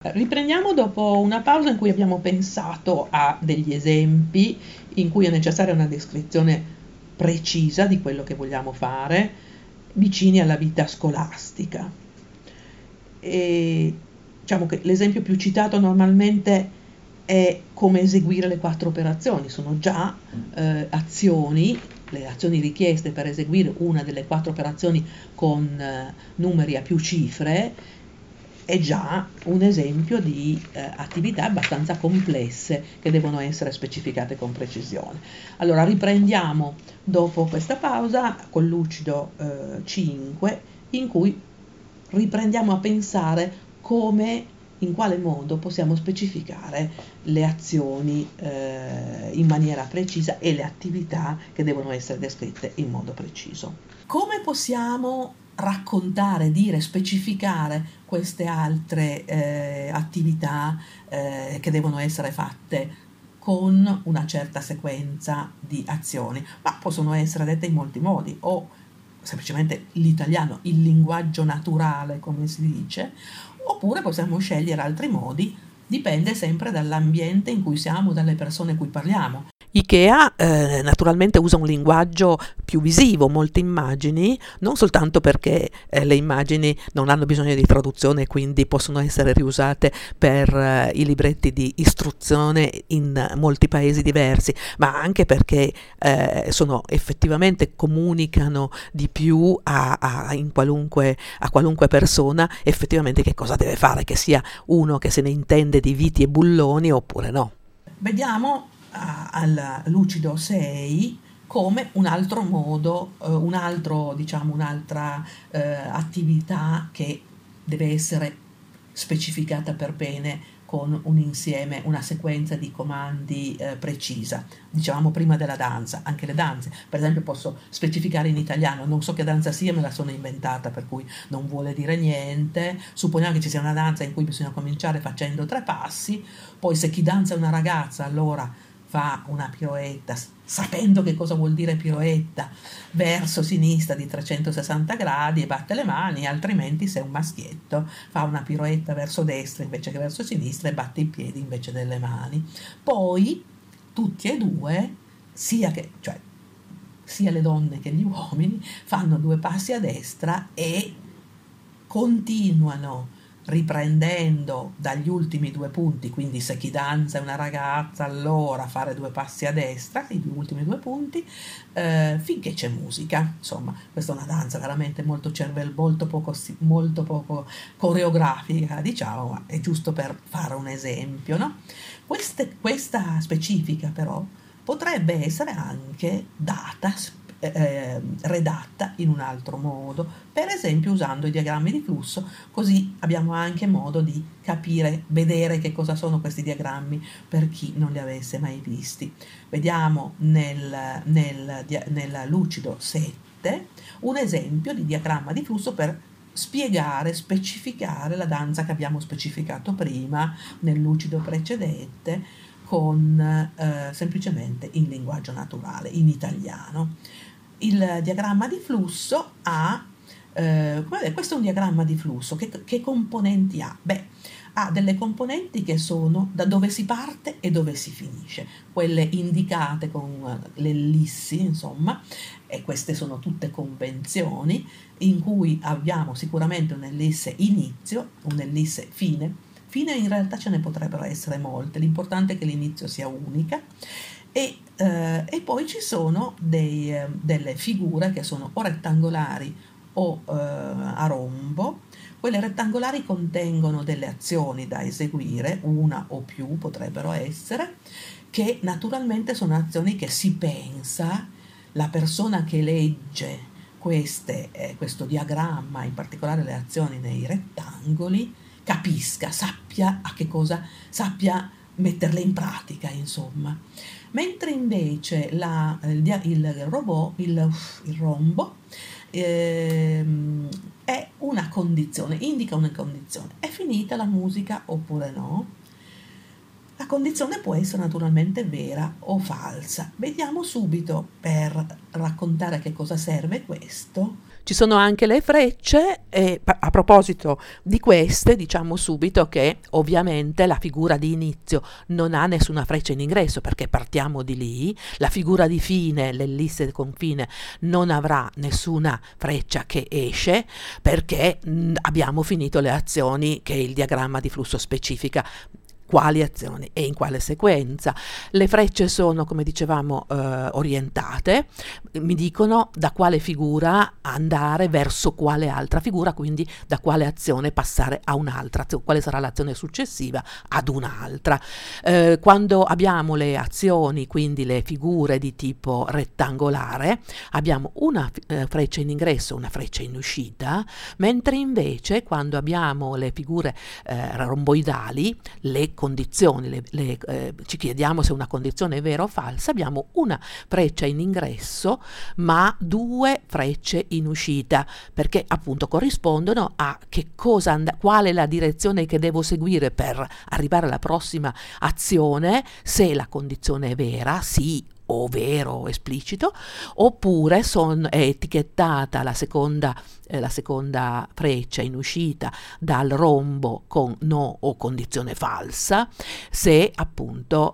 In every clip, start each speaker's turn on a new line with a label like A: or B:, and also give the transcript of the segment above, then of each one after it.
A: Riprendiamo dopo una pausa in cui abbiamo pensato a degli esempi in cui è necessaria una descrizione precisa di quello che vogliamo fare, vicini alla vita scolastica. E diciamo che l'esempio più citato normalmente è come eseguire le 4 operazioni, sono già azioni, le azioni richieste per eseguire una delle 4 operazioni con numeri a più cifre, è già un esempio di attività abbastanza complesse che devono essere specificate con precisione. Allora riprendiamo dopo questa pausa con Lucido 5, in cui riprendiamo a pensare come, in quale modo possiamo specificare le azioni in maniera precisa e le attività che devono essere descritte in modo preciso. Come possiamo raccontare, dire, specificare queste altre attività che devono essere fatte con una certa sequenza di azioni? Ma possono essere dette in molti modi, o semplicemente l'italiano, il linguaggio naturale, come si dice, oppure possiamo scegliere altri modi, dipende sempre dall'ambiente in cui siamo, dalle persone a cui parliamo. IKEA naturalmente usa un linguaggio più visivo, molte immagini, non soltanto perché le immagini non hanno bisogno di traduzione e quindi possono essere riusate per i libretti di istruzione in molti paesi diversi, ma anche perché sono effettivamente comunicano di più a qualunque persona effettivamente che cosa deve fare, che sia uno che se ne intende di viti e bulloni oppure no. Vediamo al Lucido 6 come un altro modo, un'altra attività che deve essere specificata per bene con un insieme, una sequenza di comandi precisa. Dicevamo prima della danza, anche le danze, per esempio posso specificare in italiano, non so che danza sia, me la sono inventata, per cui non vuole dire niente. Supponiamo che ci sia una danza in cui bisogna cominciare facendo 3 passi, poi se chi danza è una ragazza allora fa una piroetta, sapendo che cosa vuol dire piroetta, verso sinistra di 360 gradi e batte le mani, altrimenti se è un maschietto fa una piroetta verso destra invece che verso sinistra e batte i piedi invece delle mani. Poi tutti e due, sia le donne che gli uomini, fanno 2 passi a destra e continuano riprendendo dagli ultimi 2 punti, quindi se chi danza è una ragazza allora fare 2 passi a destra, i ultimi 2 punti, finché c'è musica. Insomma, questa è una danza veramente molto molto poco coreografica, diciamo, ma è giusto per fare un esempio, no? Questa specifica però potrebbe essere anche redatta in un altro modo, per esempio usando i diagrammi di flusso, così abbiamo anche modo di capire, vedere che cosa sono questi diagrammi per chi non li avesse mai visti. Vediamo nel Lucido 7 un esempio di diagramma di flusso per spiegare, specificare la danza che abbiamo specificato prima nel Lucido precedente con semplicemente in linguaggio naturale, in italiano. Il diagramma di flusso questo è un diagramma di flusso, che componenti ha? Beh, ha delle componenti che sono da dove si parte e dove si finisce, quelle indicate con l'ellissi, insomma, e queste sono tutte convenzioni in cui abbiamo sicuramente un'ellisse inizio, un'ellisse fine. Fine in realtà ce ne potrebbero essere molte, l'importante è che l'inizio sia unica, e poi ci sono delle figure che sono o rettangolari o a rombo. Quelle rettangolari contengono delle azioni da eseguire, una o più potrebbero essere, che naturalmente sono azioni che si pensa, la persona che legge questo diagramma, in particolare le azioni nei rettangoli, capisca, sappia a che cosa, sappia metterle in pratica, insomma. Mentre invece il rombo è una condizione, indica una condizione. È finita la musica oppure no? La condizione può essere naturalmente vera o falsa. Vediamo subito, per raccontare a che cosa serve questo. Ci sono anche le frecce e a proposito di queste diciamo subito che ovviamente la figura di inizio non ha nessuna freccia in ingresso perché partiamo di lì, la figura di fine, l'ellisse con fine, non avrà nessuna freccia che esce perché abbiamo finito le azioni che il diagramma di flusso specifica, quali azioni e in quale sequenza. Le frecce sono, come dicevamo, orientate, mi dicono da quale figura andare verso quale altra figura, quindi da quale azione passare a un'altra, quale sarà l'azione successiva ad un'altra. Quando abbiamo le azioni, quindi le figure di tipo rettangolare, abbiamo una freccia in ingresso, una freccia in uscita, mentre invece quando abbiamo le figure romboidali, le condizioni, ci chiediamo se una condizione è vera o falsa, abbiamo una freccia in ingresso ma due frecce in uscita, perché appunto corrispondono a che cosa qual è la direzione che devo seguire per arrivare alla prossima azione, se la condizione è vera, sì o vero o esplicito, oppure è etichettata la seconda freccia in uscita dal rombo con no o condizione falsa, se appunto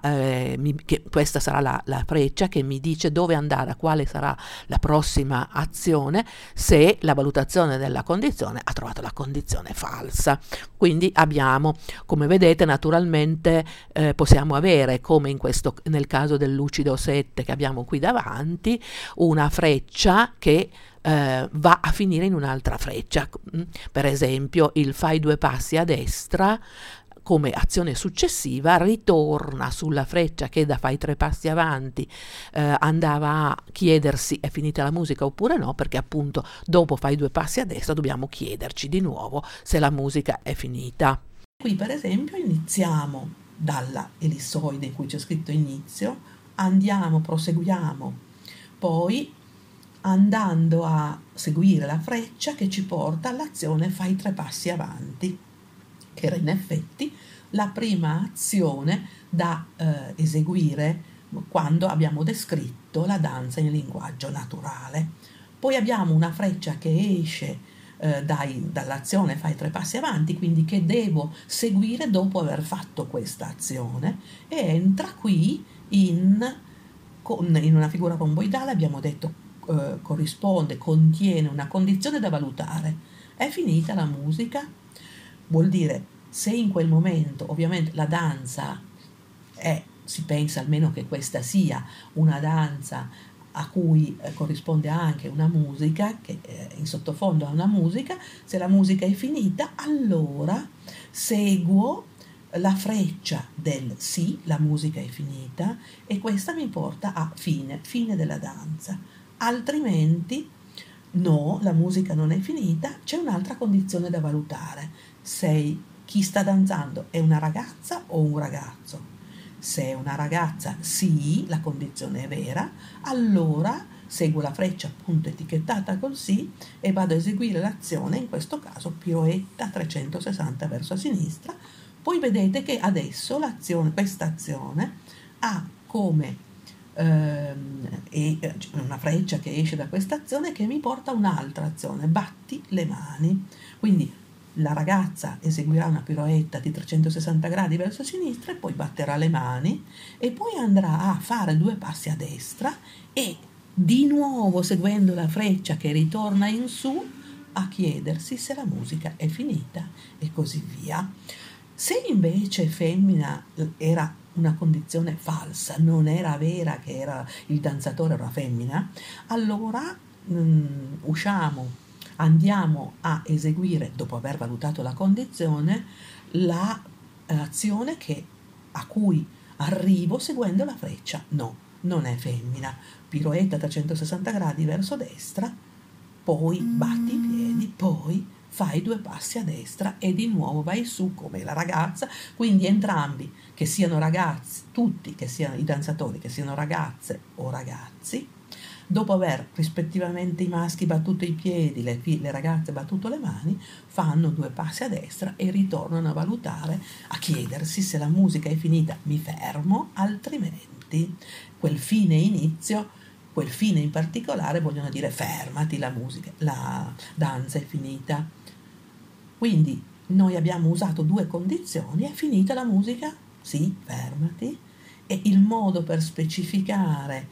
A: questa sarà la freccia che mi dice dove andare, quale sarà la prossima azione, se la valutazione della condizione ha trovato la condizione falsa. Quindi abbiamo, come vedete, naturalmente possiamo avere, come nel caso del lucido 7 che abbiamo qui davanti, una freccia che va a finire in un'altra freccia. Per esempio il fai due passi a destra come azione successiva ritorna sulla freccia che da fai tre passi avanti andava a chiedersi è finita la musica oppure no, perché appunto dopo fai due passi a destra dobbiamo chiederci di nuovo se la musica è finita. Qui per esempio iniziamo dalla ellissoide in cui c'è scritto inizio, proseguiamo poi andando a seguire la freccia che ci porta all'azione fai tre passi avanti, che era in effetti la prima azione da eseguire quando abbiamo descritto la danza in linguaggio naturale. Poi abbiamo una freccia che esce dall'azione fai tre passi avanti, quindi che devo seguire dopo aver fatto questa azione, e entra qui in una figura romboidale, abbiamo detto contiene una condizione da valutare. È finita la musica? Vuol dire, se in quel momento ovviamente la danza si pensa almeno che questa sia una danza a cui corrisponde anche una musica, che in sottofondo ha una musica, se la musica è finita allora seguo la freccia del sì, la musica è finita, e questa mi porta a fine della danza. Altrimenti no, la musica non è finita, c'è un'altra condizione da valutare. Chi sta danzando è una ragazza o un ragazzo? Se è una ragazza, sì, la condizione è vera, allora seguo la freccia appunto etichettata col sì e vado a eseguire l'azione, in questo caso piroetta 360 verso sinistra. Poi vedete che adesso questa azione ha come una freccia che esce da questa azione che mi porta a un'altra azione, batti le mani. Quindi la ragazza eseguirà una piroetta di 360 gradi verso sinistra e poi batterà le mani e poi andrà a fare due passi a destra e di nuovo, seguendo la freccia che ritorna in su, a chiedersi se la musica è finita e così via. Se invece femmina era una condizione falsa, non era vera che il danzatore era femmina, allora andiamo a eseguire, dopo aver valutato la condizione, l'azione a cui arrivo seguendo la freccia. No, non è femmina. Piroetta 360 gradi verso destra, poi batti i piedi, poi fai due passi a destra e di nuovo vai su come la ragazza. Quindi entrambi, che siano ragazzi, tutti che siano i danzatori, che siano ragazze o ragazzi, dopo aver rispettivamente i maschi battuto i piedi, le ragazze battuto le mani, fanno due passi a destra e ritornano a valutare, a chiedersi se la musica è finita, mi fermo, altrimenti quel fine inizio quel fine in particolare vogliono dire fermati, la musica, la danza è finita. Quindi noi abbiamo usato due condizioni: è finita la musica? Sì, fermati. E il modo per specificare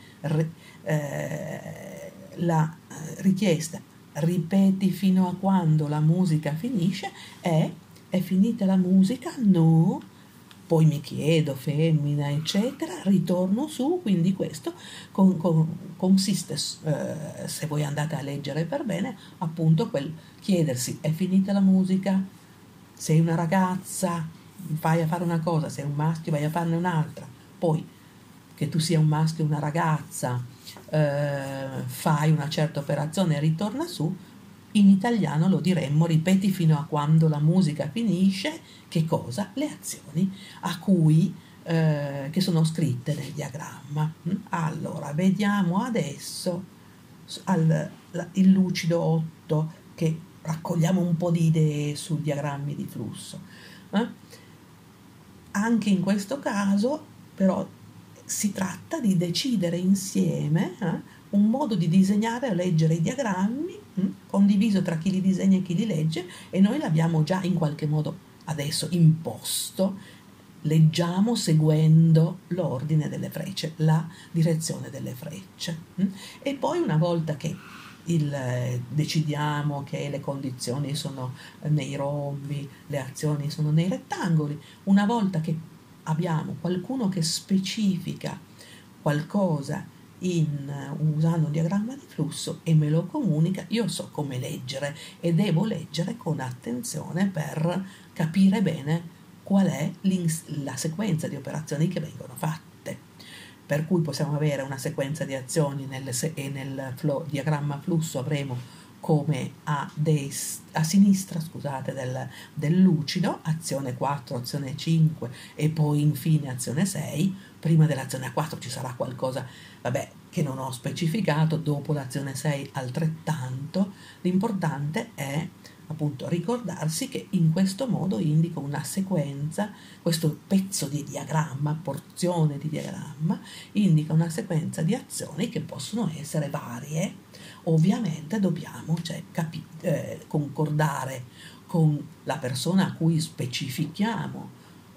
A: la richiesta, ripeti fino a quando la musica finisce, è finita la musica? No. Poi mi chiedo, femmina, eccetera, ritorno su. Quindi questo consiste, se voi andate a leggere per bene, appunto quel chiedersi: è finita la musica? Sei una ragazza, vai a fare una cosa; sei un maschio, vai a farne un'altra. Poi, che tu sia un maschio o una ragazza, fai una certa operazione e ritorna su. In italiano lo diremmo: ripeti fino a quando la musica finisce. Che cosa? Le azioni a cui che sono scritte nel diagramma. Allora, vediamo adesso il lucido 8, che raccogliamo un po' di idee su diagrammi di flusso. Anche in questo caso, però, si tratta di decidere insieme un modo di disegnare o leggere i diagrammi, condiviso tra chi li disegna e chi li legge, e noi l'abbiamo già in qualche modo adesso imposto. Leggiamo seguendo l'ordine delle frecce, la direzione delle frecce. E poi, una volta che decidiamo che le condizioni sono nei rombi, le azioni sono nei rettangoli, una volta che abbiamo qualcuno che specifica qualcosa usando un diagramma di flusso e me lo comunica, io so come leggere e devo leggere con attenzione per capire bene qual è la sequenza di operazioni che vengono fatte. Per cui possiamo avere una sequenza di azioni e nel diagramma flusso avremo come a sinistra, scusate, del lucido, azione 4, azione 5 e poi infine azione 6. Prima dell'azione 4 ci sarà qualcosa, che non ho specificato, dopo l'azione 6 altrettanto. L'importante è appunto ricordarsi che in questo modo indico una sequenza, questo pezzo di diagramma, porzione di diagramma, indica una sequenza di azioni che possono essere varie. Ovviamente dobbiamo concordare con la persona a cui specifichiamo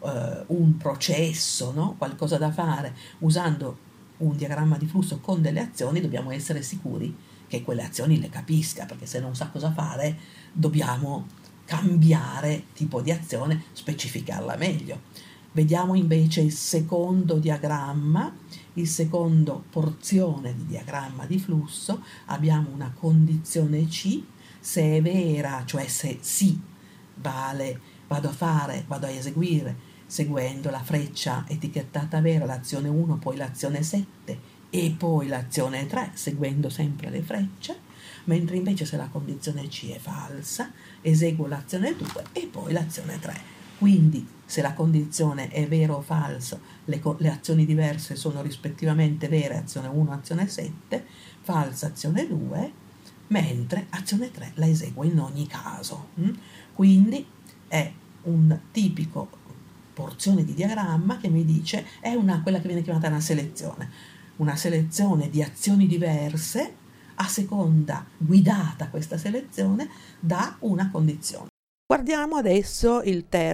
A: un processo, no? Qualcosa da fare usando un diagramma di flusso con delle azioni. Dobbiamo essere sicuri che quelle azioni le capisca, perché se non sa cosa fare dobbiamo cambiare tipo di azione, specificarla meglio. Vediamo invece il secondo diagramma, il secondo porzione di diagramma di flusso. Abbiamo una condizione C, se è vera, cioè se sì, vale, vado a eseguire seguendo la freccia etichettata vera l'azione 1, poi l'azione 7 e poi l'azione 3, seguendo sempre le frecce. Mentre invece se la condizione C è falsa, eseguo l'azione 2 e poi l'azione 3. Quindi se la condizione è vero o falso, le azioni diverse sono rispettivamente vere, azione 1, azione 7, falsa, azione 2, mentre azione 3 la eseguo in ogni caso. Quindi è un tipico porzione di diagramma che mi dice, è quella che viene chiamata una selezione di azioni diverse, a seconda, guidata questa selezione da una condizione. Guardiamo adesso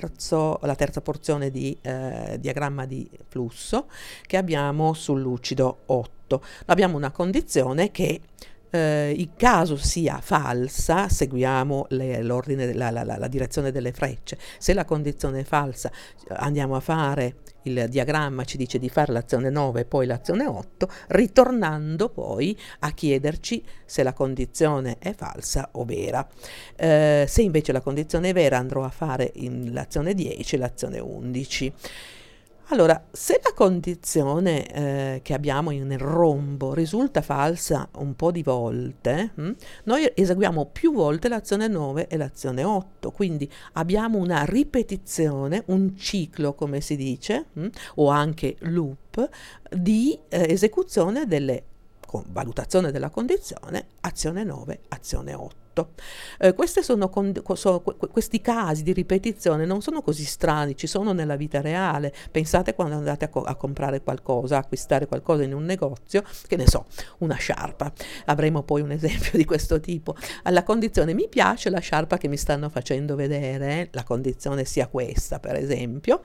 A: la terza porzione di diagramma di flusso che abbiamo sul lucido 8. Abbiamo una condizione che in caso sia falsa, seguiamo l'ordine, la direzione delle frecce. Se la condizione è falsa, andiamo a fare il diagramma, ci dice di fare l'azione 9 e poi l'azione 8, ritornando poi a chiederci se la condizione è falsa o vera. Se invece la condizione è vera, andrò a fare l'azione 10 e l'azione 11. Allora, se la condizione che abbiamo nel rombo risulta falsa un po' di volte, noi eseguiamo più volte l'azione 9 e l'azione 8, quindi abbiamo una ripetizione, un ciclo come si dice, o anche loop, di esecuzione delle con valutazione della condizione, azione 9, azione 8. Questi casi di ripetizione non sono così strani, ci sono nella vita reale. Pensate quando andate a comprare qualcosa, a acquistare qualcosa in un negozio, che ne so, una sciarpa. Avremo poi un esempio di questo tipo. Alla condizione mi piace la sciarpa che mi stanno facendo vedere, la condizione sia questa per esempio,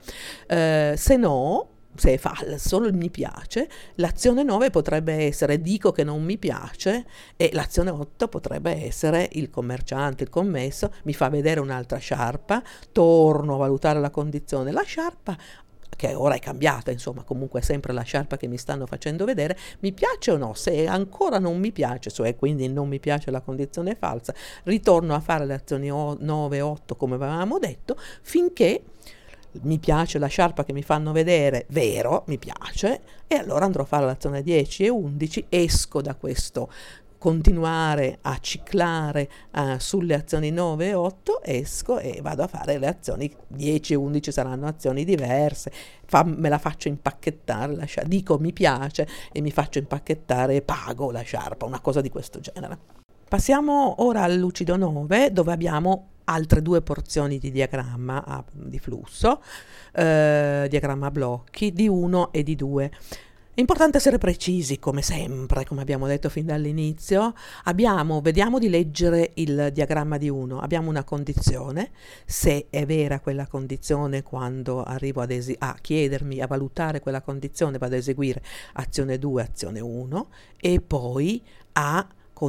A: se no, se è falso il mi piace, l'azione 9 potrebbe essere dico che non mi piace, e l'azione 8 potrebbe essere il commerciante, il commesso mi fa vedere un'altra sciarpa, torno a valutare la condizione, la sciarpa che ora è cambiata, insomma comunque è sempre la sciarpa che mi stanno facendo vedere, mi piace o no? Se ancora non mi piace, cioè quindi non mi piace la condizione falsa, ritorno a fare le azioni 9 e 8 come avevamo detto, finché mi piace la sciarpa che mi fanno vedere, vero, mi piace, e allora andrò a fare l'azione 10 e 11, esco da questo continuare a ciclare sulle azioni 9 e 8, esco e vado a fare le azioni 10 e 11, saranno azioni diverse, me la faccio impacchettare, dico mi piace e mi faccio impacchettare e pago la sciarpa, una cosa di questo genere. Passiamo ora al lucido 9, dove abbiamo altre due porzioni di diagramma di flusso, diagramma a blocchi di 1 e di 2. È importante essere precisi, come sempre, come abbiamo detto fin dall'inizio. Vediamo di leggere il diagramma di 1. Abbiamo una condizione, se è vera quella condizione, quando arrivo a chiedermi, a valutare quella condizione, vado ad eseguire azione 2, azione 1, e poi a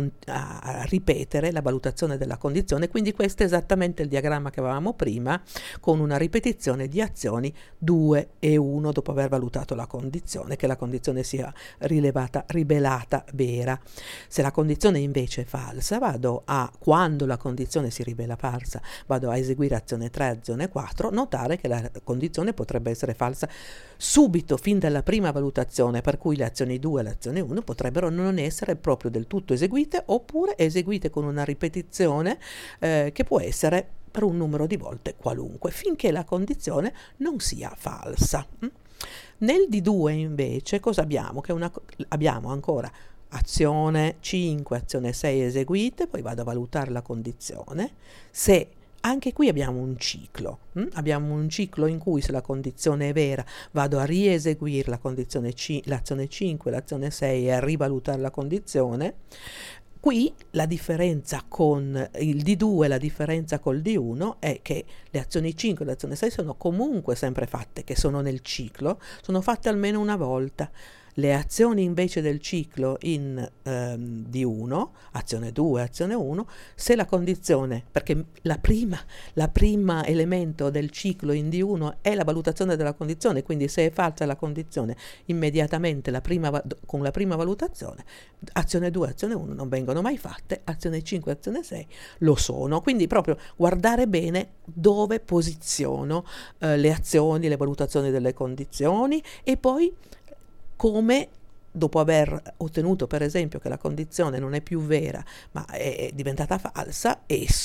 A: ripetere la valutazione della condizione. Quindi questo è esattamente il diagramma che avevamo prima, con una ripetizione di azioni 2 e 1 dopo aver valutato la condizione, che la condizione sia rivelata vera. Se la condizione invece è falsa, quando la condizione si rivela falsa, vado a eseguire azione 3, azione 4, notare che la condizione potrebbe essere falsa subito, fin dalla prima valutazione, per cui le azioni 2 e l'azione 1 potrebbero non essere proprio del tutto eseguite, oppure eseguite con una ripetizione che può essere per un numero di volte qualunque, finché la condizione non sia falsa. Nel D2 invece cosa abbiamo? Abbiamo ancora azione 5, azione 6 eseguite, poi vado a valutare la condizione. Se anche qui abbiamo un ciclo, in cui, se la condizione è vera, vado a rieseguire l'azione 5, l'azione 6 e a rivalutare la condizione. Qui la differenza con il D2, la differenza col D1 è che le azioni 5 e l'azione 6 sono comunque sempre fatte, che sono nel ciclo, sono fatte almeno una volta. Le azioni invece del ciclo in D1, azione 2, azione 1, se la condizione, perché la prima elemento del ciclo in D1 è la valutazione della condizione, quindi se è falsa la condizione, immediatamente con la prima valutazione, azione 2, azione 1 non vengono mai fatte, azione 5, azione 6 lo sono. Quindi proprio guardare bene dove posiziono le azioni, le valutazioni delle condizioni, e poi come, dopo aver ottenuto per esempio che la condizione non è più vera ma è diventata falsa,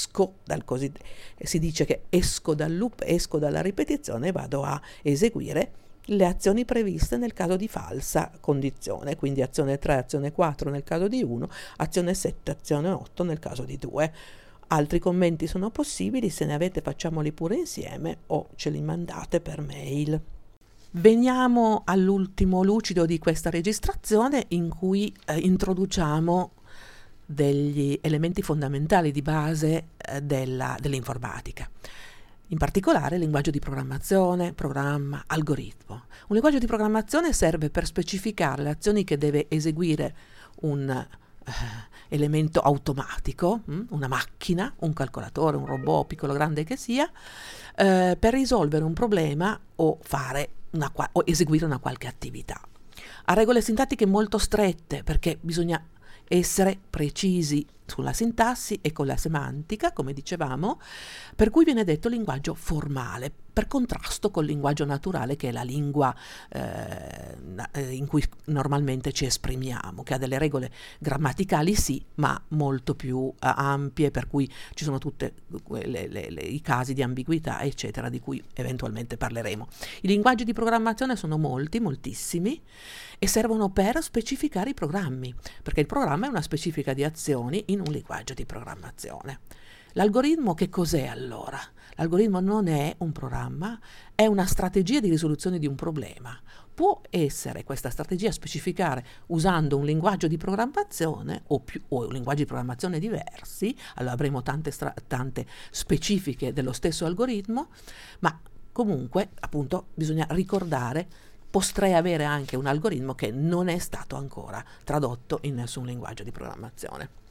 A: si dice che esco dal loop, esco dalla ripetizione e vado a eseguire le azioni previste nel caso di falsa condizione, quindi azione 3, azione 4 nel caso di 1, azione 7, azione 8 nel caso di 2. Altri commenti sono possibili, se ne avete facciamoli pure insieme o ce li mandate per mail. Veniamo all'ultimo lucido di questa registrazione, in cui introduciamo degli elementi fondamentali di base dell'informatica. In particolare il linguaggio di programmazione, programma, algoritmo. Un linguaggio di programmazione serve per specificare le azioni che deve eseguire un elemento automatico, una macchina, un calcolatore, un robot, piccolo o grande che sia, per risolvere un problema o o eseguire una qualche attività. Ha regole sintattiche molto strette, perché bisogna essere precisi sulla sintassi e con la semantica, come dicevamo, per cui viene detto linguaggio formale.
B: per contrasto col linguaggio naturale, che è la lingua in cui normalmente ci esprimiamo, che ha delle regole grammaticali sì, ma molto più ampie, per cui ci sono tutti i casi di ambiguità, eccetera, di cui eventualmente parleremo. I linguaggi di programmazione sono moltissimi, e servono per specificare i programmi, perché il programma è una specifica di azioni in un linguaggio di programmazione. L'algoritmo che cos'è allora? L'algoritmo non è un programma, è una strategia di risoluzione di un problema. Può essere questa strategia specificare usando un linguaggio di programmazione o linguaggi di programmazione diversi, allora avremo tante specifiche dello stesso algoritmo, ma comunque appunto bisogna ricordare, potrei avere anche un algoritmo che non è stato ancora tradotto in nessun linguaggio di programmazione.